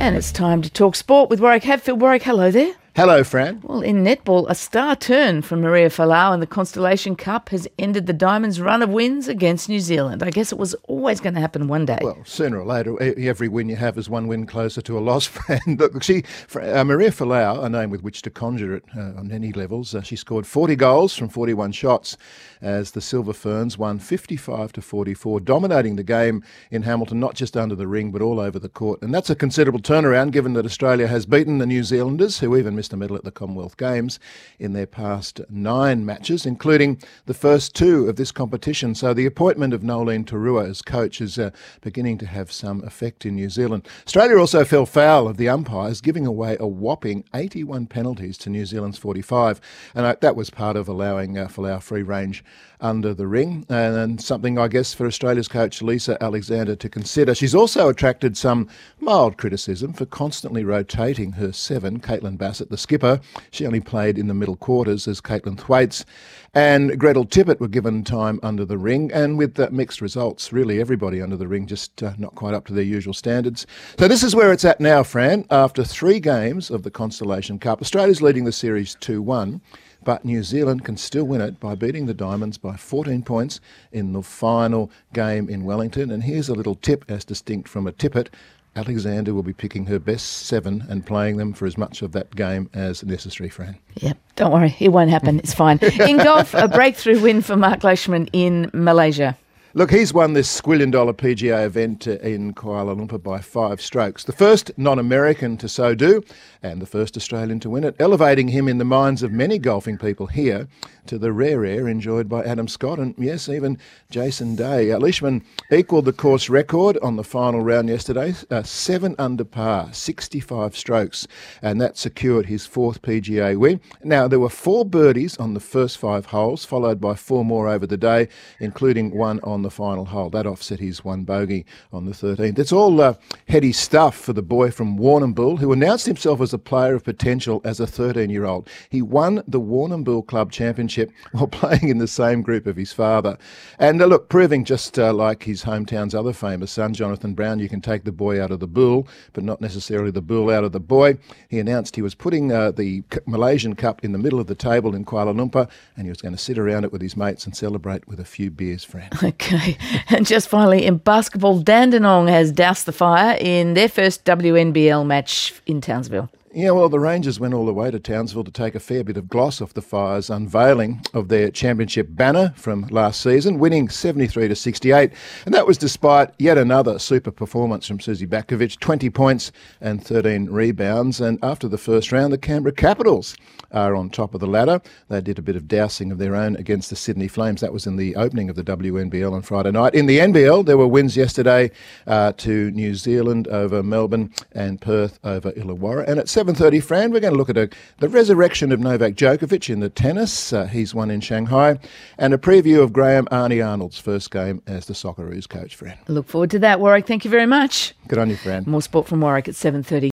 And it's time to talk sport with Warwick Hadfield. Warwick, hello there. Hello, Fran. Well, in netball, a star turn from Maria Folau in the Constellation Cup has ended the Diamonds' run of wins against New Zealand. I guess it was always going to happen one day. Well, sooner or later, every win you have is one win closer to a loss, Fran. Look, Maria Folau, a name with which to conjure it on any levels, she scored 40 goals from 41 shots as the Silver Ferns won 55-44, dominating the game in Hamilton, not just under the ring, but all over the court. And that's a considerable turnaround, given that Australia has beaten the New Zealanders, who even missed a medal at the Commonwealth Games, in their past 9 matches, including the first 2 of this competition. So the appointment of Noeline Taurua as coach is beginning to have some effect in New Zealand. Australia also fell foul of the umpires, giving away a whopping 81 penalties to New Zealand's 45. And that was part of allowing Folau free range under the ring, and something, I guess, for Australia's coach Lisa Alexander to consider. She's also attracted some mild criticism for constantly rotating her 7, Caitlin Bassett, the skipper. She only played in the middle quarters as Caitlin Thwaites and Gretel Tippett were given time under the ring, and with mixed results. Really, everybody under the ring just not quite up to their usual standards. So this is where it's at now, Fran. After 3 games of the Constellation Cup, Australia's leading the series 2-1. But New Zealand can still win it by beating the Diamonds by 14 points in the final game in Wellington. And here's a little tip, as distinct from a tippet. Alexander will be picking her best 7 and playing them for as much of that game as necessary, Fran. Yep, don't worry, it won't happen. It's fine. In golf, a breakthrough win for Mark Leishman in Malaysia. Look, he's won this squillion-dollar PGA event in Kuala Lumpur by 5 strokes. The first non-American to so do, and the first Australian to win it, elevating him in the minds of many golfing people here to the rare air enjoyed by Adam Scott and, yes, even Jason Day. Leishman equalled the course record on the final round yesterday, 7 under par, 65 strokes, and that secured his 4th PGA win. Now, there were 4 birdies on the first 5 holes, followed by 4 more over the day, including one on the final hole. That offset his 1 bogey on the 13th. It's all heady stuff for the boy from Warrnambool, who announced himself as a player of potential as a 13-year-old. He won the Warrnambool Club Championship while playing in the same group of his father. And look, proving just like his hometown's other famous son, Jonathan Brown, you can take the boy out of the bull, but not necessarily the bull out of the boy. He announced he was putting the Malaysian Cup in the middle of the table in Kuala Lumpur, and he was going to sit around it with his mates and celebrate with a few beers, Fran. Okay. And just finally, in basketball, Dandenong has doused the fire in their first WNBL match in Townsville. Yeah, well, the Rangers went all the way to Townsville to take a fair bit of gloss off the Fire's unveiling of their championship banner from last season, winning 73-68. And that was despite yet another super performance from Susie Bakovic, 20 points and 13 rebounds. And after the first round, the Canberra Capitals are on top of the ladder. They did a bit of dousing of their own against the Sydney Flames. That was in the opening of the WNBL on Friday night. In the NBL, there were wins yesterday to New Zealand over Melbourne and Perth over Illawarra. And at 7:30, Fran, we're going to look at the resurrection of Novak Djokovic in the tennis. He's won in Shanghai. And a preview of Graham Arnie Arnold's first game as the Socceroos coach, Fran. Look forward to that, Warwick. Thank you very much. Good on you, Fran. More sport from Warwick at 7:30.